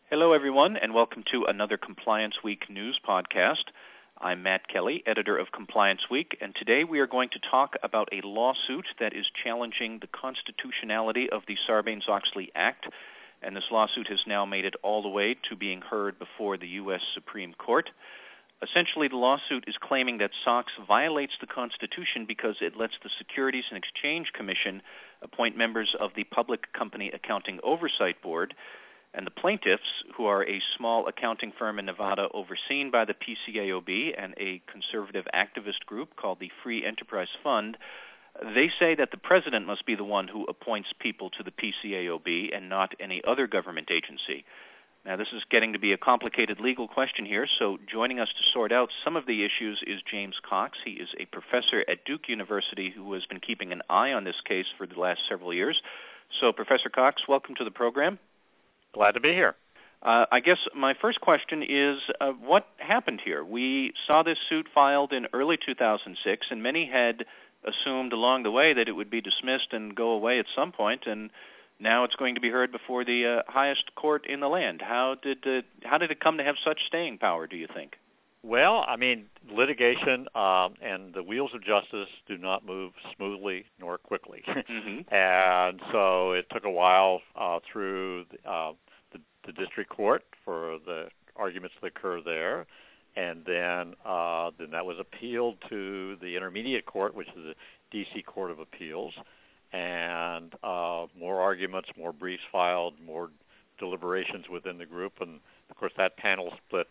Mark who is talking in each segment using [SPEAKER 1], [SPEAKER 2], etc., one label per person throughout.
[SPEAKER 1] Hello, everyone, and welcome to another Compliance Week news podcast. I'm Matt Kelly, editor of Compliance Week, and today we are going to talk about a lawsuit that is challenging the constitutionality of the Sarbanes-Oxley Act, and this lawsuit has now made it all the way to being heard before the U.S. Supreme Court. Essentially, the lawsuit is claiming that SOX violates the Constitution because it lets the Securities and Exchange Commission appoint members of the Public Company Accounting Oversight Board, and the plaintiffs, who are a small accounting firm in Nevada overseen by the PCAOB and a conservative activist group called the Free Enterprise Fund, they say that the president must be the one who appoints people to the PCAOB and not any other government agency. Now, this is getting to be a complicated legal question here, so joining us to sort out some of the issues is James Cox. He is a professor at Duke University who has been keeping an eye on this case for the last several years. So, Professor Cox, welcome to the program.
[SPEAKER 2] Glad to be here.
[SPEAKER 1] I guess my first question is, what happened here? We saw this suit filed in early 2006, and many had assumed along the way that it would be dismissed and go away at some point, and now it's going to be heard before the highest court in the land. How did it come to have such staying power, do you think?
[SPEAKER 2] Well, I mean, litigation and the wheels of justice do not move smoothly nor quickly.
[SPEAKER 1] Mm-hmm.
[SPEAKER 2] And so it took a while through the district court for the arguments to occur there. And then that was appealed to the intermediate court, which is the D.C. Court of Appeals. And more arguments, more briefs filed, more deliberations within the group. And, of course, that panel split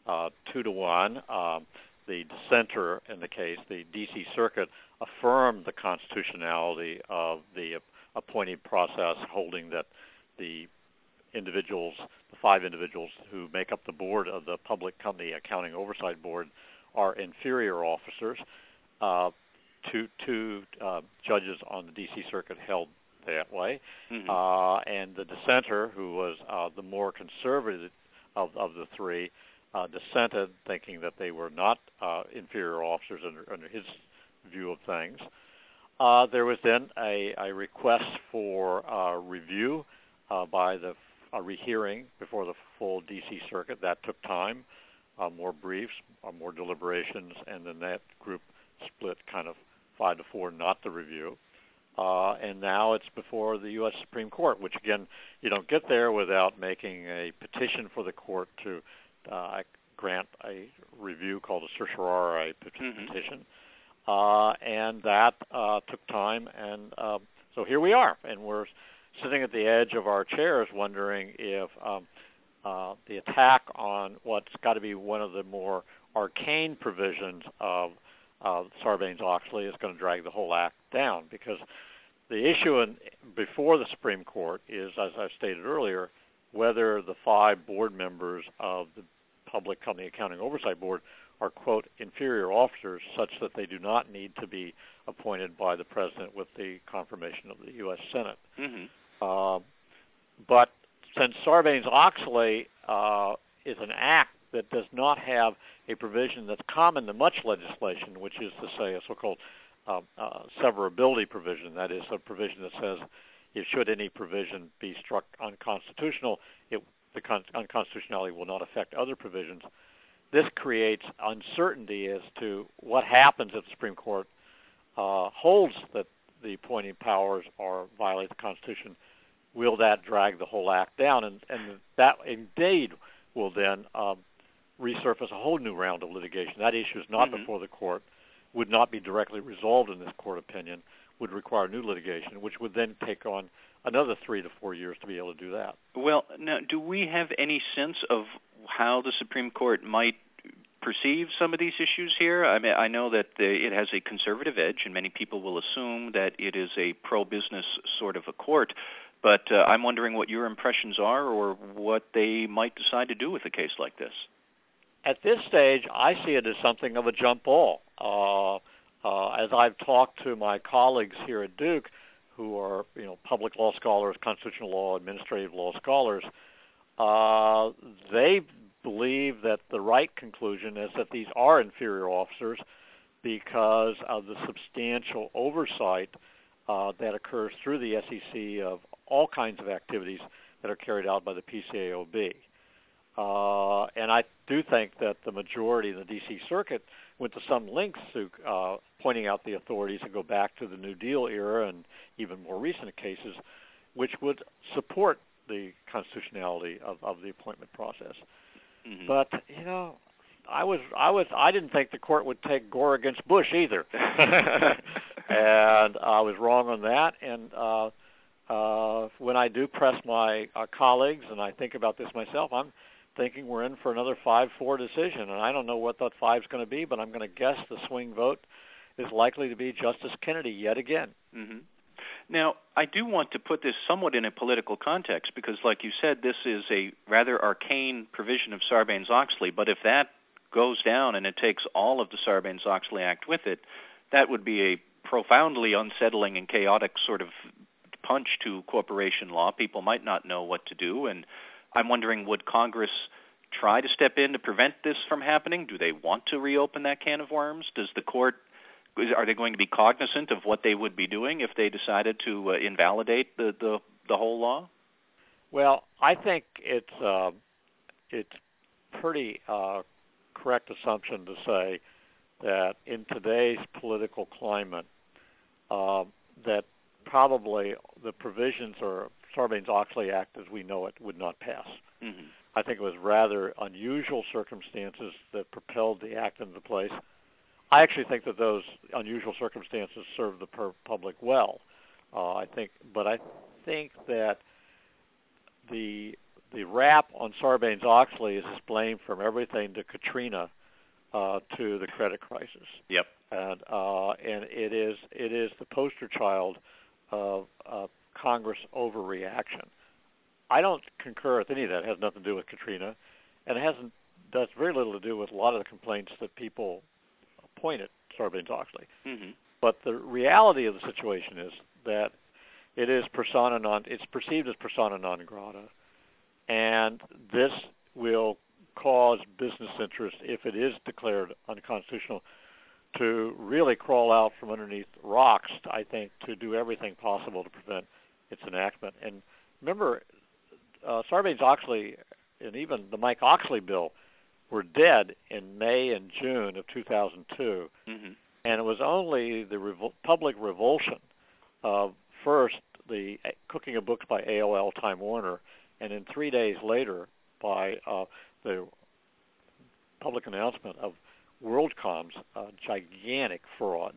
[SPEAKER 2] 2-1. The dissenter in the case, the D.C. Circuit, affirmed the constitutionality of the appointing process, holding that the five individuals who make up the board of the Public Company Accounting Oversight Board are inferior officers. Two judges on the D.C. Circuit held that way. Mm-hmm. And the dissenter, who was the more conservative of the three, dissented, thinking that they were not inferior officers under his view of things. There was then a request for review by a rehearing before the full D.C. Circuit. That took time, more briefs, more deliberations, and then that group split kind of 5-4 not to review. And now it's before the U.S. Supreme Court, which, again, you don't get there without making a petition for the court to grant a review called a certiorari petition. And that took time. And so here we are. And we're sitting at the edge of our chairs wondering if the attack on what's got to be one of the more arcane provisions of Sarbanes-Oxley is going to drag the whole act down, because the issue before the Supreme Court is, as I stated earlier, whether the five board members of the Public Company Accounting Oversight Board are, quote, inferior officers such that they do not need to be appointed by the President with the confirmation of the U.S. Senate. Mm-hmm. But since Sarbanes-Oxley is an act that does not have a provision that's common to much legislation, which is to say a so-called severability provision, that is a provision that says if should any provision be struck unconstitutional, the unconstitutionality will not affect other provisions. This creates uncertainty as to what happens if the Supreme Court holds that the appointing powers violate the Constitution. Will that drag the whole act down? And that indeed will then resurface a whole new round of litigation. That issue is not before the court, would not be directly resolved in this court opinion, would require new litigation, which would then take on another 3 to 4 years to be able to do that.
[SPEAKER 1] Well, now, do we have any sense of how the Supreme Court might perceive some of these issues here? I mean, I know that it has a conservative edge, and many people will assume that it is a pro-business sort of a court, but I'm wondering what your impressions are or what they might decide to do with a case like this.
[SPEAKER 2] At this stage, I see it as something of a jump ball. As I've talked to my colleagues here at Duke, who are public law scholars, constitutional law, administrative law scholars, they believe that the right conclusion is that these are inferior officers because of the substantial oversight that occurs through the SEC of all kinds of activities that are carried out by the PCAOB. And I do think that the majority of the D.C. Circuit went to some lengths to pointing out the authorities to go back to the New Deal era and even more recent cases, which would support the constitutionality of the appointment process. Mm-hmm. But I didn't think the court would take Gore against Bush either, and I was wrong on that. And when I do press my colleagues and I think about this myself, I'm thinking we're in for another 5-4 decision, and I don't know what that 5 is going to be, but I'm going to guess the swing vote is likely to be Justice Kennedy yet again.
[SPEAKER 1] Mm-hmm. Now, I do want to put this somewhat in a political context because, like you said, this is a rather arcane provision of Sarbanes-Oxley, but if that goes down and it takes all of the Sarbanes-Oxley Act with it, that would be a profoundly unsettling and chaotic sort of punch to corporation law. People might not know what to do, and I'm wondering, would Congress try to step in to prevent this from happening? Do they want to reopen that can of worms? Does the court, are they going to be cognizant of what they would be doing if they decided to invalidate the whole law?
[SPEAKER 2] Well, I think it's pretty correct assumption to say that in today's political climate, that probably the provisions or Sarbanes-Oxley Act as we know it would not pass. Mm-hmm. I think it was rather unusual circumstances that propelled the act into place. I actually think that those unusual circumstances served the public well. I think that the rap on Sarbanes-Oxley is this blame from everything to Katrina to the credit crisis.
[SPEAKER 1] Yep.
[SPEAKER 2] And it is the poster child of Congress overreaction. I don't concur with any of that. It has nothing to do with Katrina, and does very little to do with a lot of the complaints that people point at Sarbanes-Oxley. Mm-hmm. But the reality of the situation is that it is it's perceived as persona non grata, and this will cause business interests, if it is declared unconstitutional, to really crawl out from underneath rocks, I think, to do everything possible to prevent its enactment. And remember, Sarbanes-Oxley and even the Mike Oxley bill were dead in May and June of 2002. Mm-hmm. And it was only the public revulsion of first the cooking of books by AOL Time Warner, and then 3 days later by the public announcement of WorldCom's gigantic fraud,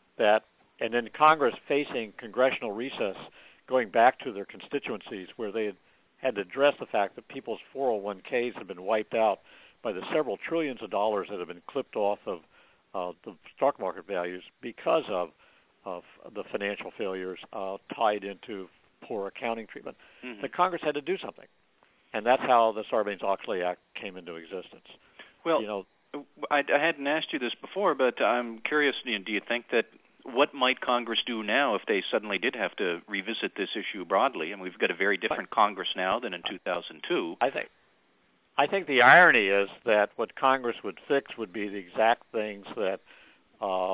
[SPEAKER 2] and then Congress facing congressional recess, going back to their constituencies where they had to address the fact that people's 401ks had been wiped out by the several trillions of dollars that have been clipped off of the stock market values because of the financial failures tied into poor accounting treatment. Mm-hmm. The Congress had to do something, and that's how the Sarbanes-Oxley Act came into existence.
[SPEAKER 1] Well, I hadn't asked you this before, but I'm curious, do you think that what might Congress do now if they suddenly did have to revisit this issue broadly? And we've got a very different Congress now than in 2002.
[SPEAKER 2] I think the irony is that what Congress would fix would be the exact things that are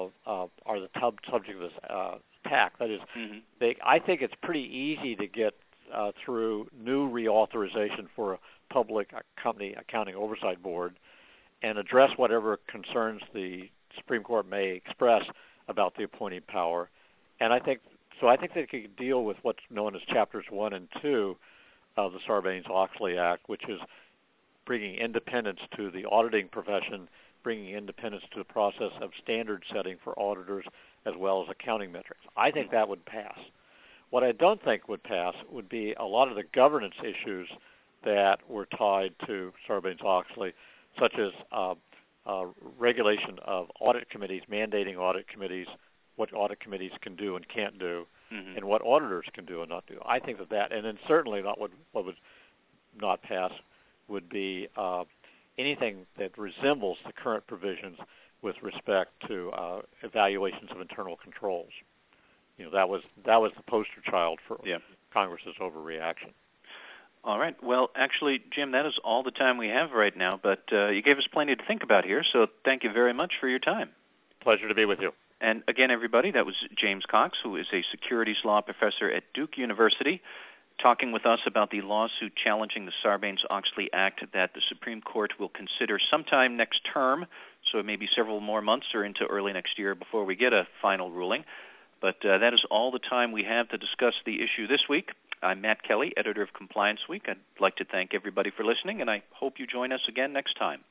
[SPEAKER 2] the subject of this attack. That is, mm-hmm. I think it's pretty easy to get through new reauthorization for a public company accounting oversight board and address whatever concerns the Supreme Court may express about the appointing power. And I think they could deal with what's known as Chapters 1 and 2 of the Sarbanes-Oxley Act, which is bringing independence to the auditing profession, bringing independence to the process of standard setting for auditors as well as accounting metrics. I think that would pass. What I don't think would pass would be a lot of the governance issues that were tied to Sarbanes-Oxley, such as regulation of audit committees, mandating audit committees, what audit committees can do and can't do, mm-hmm. and what auditors can do and not do. I think that, and then certainly not what would not pass would be anything that resembles the current provisions with respect to evaluations of internal controls. That was the poster child for Congress's overreaction.
[SPEAKER 1] All right. Well, actually, Jim, that is all the time we have right now, but you gave us plenty to think about here, so thank you very much for your time.
[SPEAKER 2] Pleasure to be with you.
[SPEAKER 1] And again, everybody, that was James Cox, who is a securities law professor at Duke University. talking with us about the lawsuit challenging the Sarbanes-Oxley Act that the Supreme Court will consider sometime next term, so it may be several more months or into early next year before we get a final ruling. But that is all the time we have to discuss the issue this week. I'm Matt Kelly, editor of Compliance Week. I'd like to thank everybody for listening, and I hope you join us again next time.